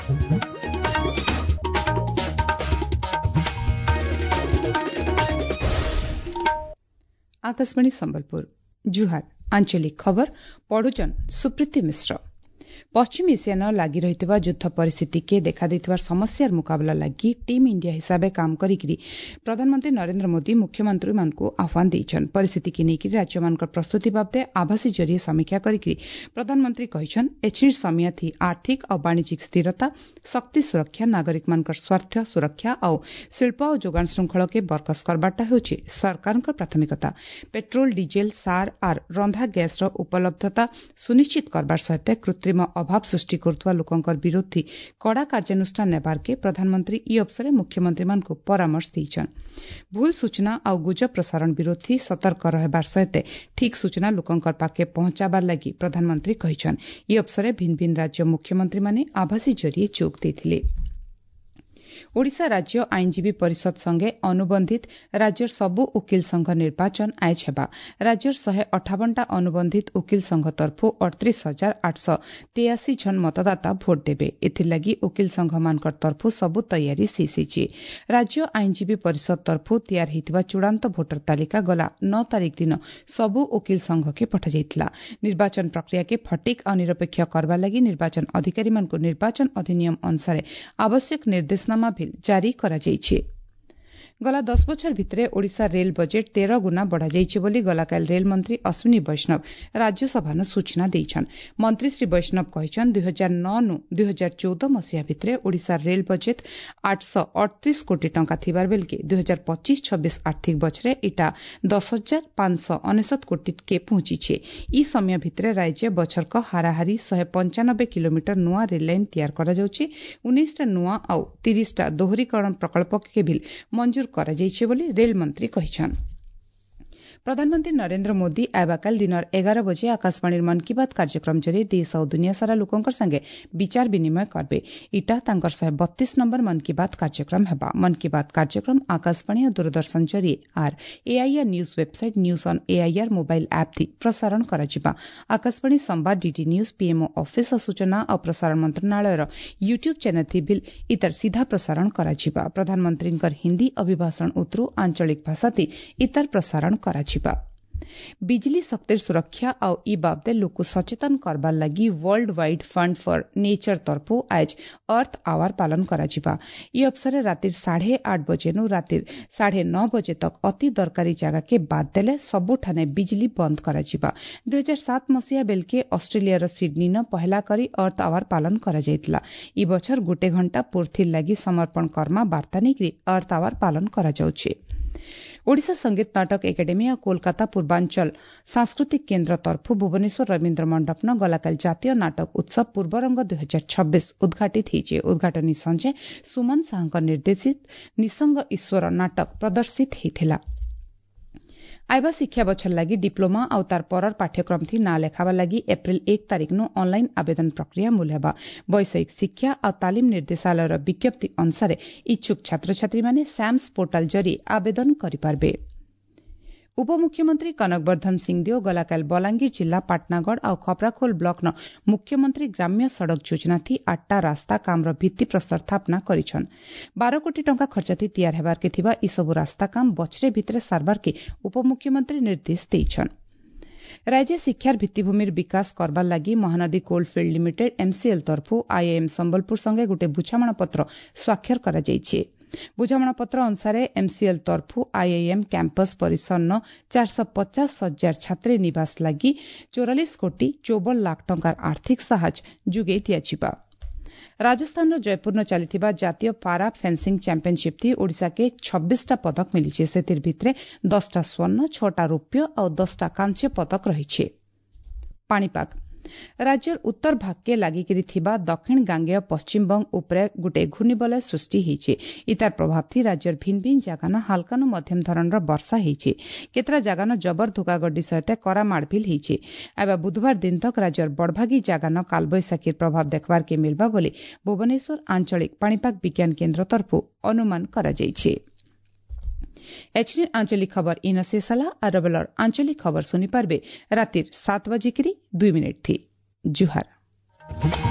आकाशवाणी संबलपुर जुहार आंचलिक खबर पढ़ुचन सुप्रीति मिश्र। पश्चिम एशियान लागि रहितबा युद्ध परिस्थिति के देखा देथिबार समस्यार मुकाबला लागि टीम इंडिया हिसाबे काम करिकरी प्रधानमंत्री नरेंद्र मोदी मुख्यमंत्री मानकु आह्वान दैछन। परिस्थिति के नेकी राज्य मानकर प्रस्तुति बाबदे आभासी जरिए समीक्षा करिकरी प्रधानमंत्री कहिछन एछिर समय थी आर्थिक और वाणिज्यिक स्थिरता, शक्ति सुरक्षा, नागरिक मानकर स्वार्थ सुरक्षा और शिल्प और जोगान श्रृंखल के बरकस करबाटा होछि सरकारक प्राथमिकता। पेट्रोल, डीजेल, सार आर रंधा गैस उपलब्धता सुनिश्चित करबार सहित कृत्रिम अभाव सृष्टि करुवा लोकंकर विरोधी कड़ा कार्यानुष्ठान नेबार के प्रधानमंत्री ई अवसर मुख्यमंत्री मानकु परामर्श दैछन। भूल सूचना और गुजब प्रसारण विरोधी सतर्क रहबार सहित ठीक सूचना लोकंकर पाके पहुंचाबार लागि प्रधानमंत्री कहिछन। ई अवसर भिन्न भिन्न राज्य मुख्यमंत्री माने आभासी जरिए जोग दैथिले। ओडिशा राज्य आईनजीवी परिषद संगे अनुबंधित राज्यर सबु उकिल संघ निर्वाचन आयज हेबा। राज्यर 158टा अनुबंधित उकिल संघ तरफु 38,883 जन मतदाता भोट देबे। एथिलागी उकिल संघ मानकर तरफु सबु तैयारी सीसीची। राज्य आईनजीवी परिषद तरफु तैयार हेतिबा चूड़ांत भोटर तालिका गला 9 तारिख दिन सबु उकिल संघ के पठा जाइतला। निर्वाचन प्रक्रिया के फटिक और निरपेक्ष करबा लागि निर्वाचन अधिकारी मानकु निर्वाचन अधिनियम अनुसार आवश्यक निर्देशनामा जारी करा जाइछे। गला 10 बछर भितरे ओडिशा रेल बजेट 13 गुना बढ़ा जाइछे बोली गलाकाल रेल मंत्री अश्विनी वैष्णव राज्यसभा न सूचना दैछन। मंत्री श्री वैष्णव कहिछन 2009 नु 2014 मसिया भितरे ओडिशा रेल बजेट 838 कोटी टंका थिबार बेल के 2025-26 आर्थिक बछरे इटा 10,599 कोटी के पहुंचीछे। ई समय भितरे राज्य बछर क हाराहारी 195 किलोमीटर नुआ रेल लाइन तैयार करा जाउछे। 19टा नुआ और 30टा दोहरीकरण प्रकल्प के भी मंजूर करा जाइछे बोली रेल मंत्री कहिछन। प्रधानमंत्री नरेंद्र मोदी आबाकाल दिन 11 बजे आकाशवाणी मन की बात कार्यक्रम जरिए देश और दुनिया सारा लोकंकर संगे विचार विनिमय करबे। इटा तांकर 132 नंबर मन की बात कार्यक्रम हेबा। मन की बात कार्यक्रम आकाशवाणी और दूरदर्शन जरिए आर AIR news website news on AIR mobile app थी प्रसारण कराजिबा। आकाशवाणी संवाद डीडी न्यूज पीएमओ ऑफिस और सूचना और प्रसारण मंत्रणालय यूट्यूब चैनल थी बिल इतर सीधा प्रसारण कराजिबा। प्रधानमंत्री हिंदी अभिभाषण उतरू आंचलिक भाषा थी इतर प्रसारण करा बिजली शक्तिर सुरक्षा और ई बाबदे लोक सचेतन करबार लगी World Wide Fund for Nature तरफु आज अर्थ आवर पालन कराजिबा। ई अवसर रातिर 8:30 बजे नु रातिर 9:30 बजे तक अति दरकारी जगह के बाद देले सबुठाने बिजली बंद कराजिबा। 2007 मसिया बेल के ऑस्ट्रेलिया सिडनी न पहला करी अर्थ आवर पालन करा जाइतला। ई बछर गोटे घंटा पूर्ति लगी समर्पण कर्मा वार्ता निकरी अर्थ आवर पालन करा जाउछे। ओडिशा संगीत नाटक एकेडेमी और कोलकाता पूर्वांचल सांस्कृतिक केन्द्र तरफु भुवनेश्वर रवीन्द्र मंडप न गलाकाल जातीय नाटक उत्सव पूर्वरंग 2026 उद्घाटित होइछे। उद्घाटनी संजय सुमन साहंक निर्देशित निसंग ईश्वर नाटक प्रदर्शित हेथिला। आइबा शिक्षा बछर लगी डिप्लोमा और तार परर पाठ्यक्रम थी ना लेखाबा लगी एप्रिल 1 तारिख नु ऑनलाइन आवेदन प्रक्रिया मूल हेबा। वैषयिक शिक्षा और तालीम निर्देशालय विज्ञप्ति अनुसार इच्छुक छात्र छात्री माने सैम्स पोर्टाल जरिए आवेदन करिपारबे। उपमुख्यमंत्री कनकवर्धन सिंहदेव गलाकाल बलांगीर जिला पाटनागढ़ और खपराखोल ब्लॉक न मुख्यमंत्री ग्राम्य सड़क योजना थी 8टा रास्ता काम भित्ति प्रस्तर स्थापना करिछन। 12 कोटी टंका खर्च थी तैयार हेबार के थिबा ई सबु रास्ता काम बछरे भितरे सारबार के उपमुख्यमंत्री निर्देश दैछन। राज्य शिक्षार भित्तिभूमिर विकास करबार लगी महानदी कोलफिल्ड लिमिटेड एमसीएल तरफु आईआईएम संबलपुर संगे गोटे बुझामणा पत्र स्वाक्षर करा जाइछे। बुझामणा पत्र अनुसार एमसीएल तरफु आईआईएम कैंपस परिसर न 450,000 छात्री निवास लगी 44 कोटी 54 लाख टंकार आर्थिक सहायता जुगे दियाजिबा। राजस्थान जयपुर न चलीथिबा जातीय पारा फेंसिंग चैंपियनशिप थी ओडिशा के 26टा पदक मिलीचे। सेतिर भितरे 10टा स्वर्ण, 6टा रौप्य और 10टा कांस्य पदक रहिछे। पाणीपाग राज्यर उत्तर भाग के लागिकरी थिबा दक्षिण गांगेय पश्चिम बंग उपरे गुटे घूर्णिबलय सृष्टि हेइछे। इतार प्रभाव थी राज्यर भिन्न भिन्न जगह हल्का नु मध्यम धरणर वर्षा हेइछे। केतरा जगह जबर धुकागड्डी सहित कड़ा माड़भिल हेइछे। एबा बुधवार दिन तक राज्यर बड़भागी जगह कालबैशाखीर प्रभाव देखबार के मिलबा बोली भुवनेश्वर आंचलिक पाणीपाग विज्ञान केन्द्र तरफु अनुमान करा जाइछे। एचडी आंचलिक खबर इन शेषला आरबलर आंचलिक खबर सुनी पारबे रातिर 7:02 थी। जुहार।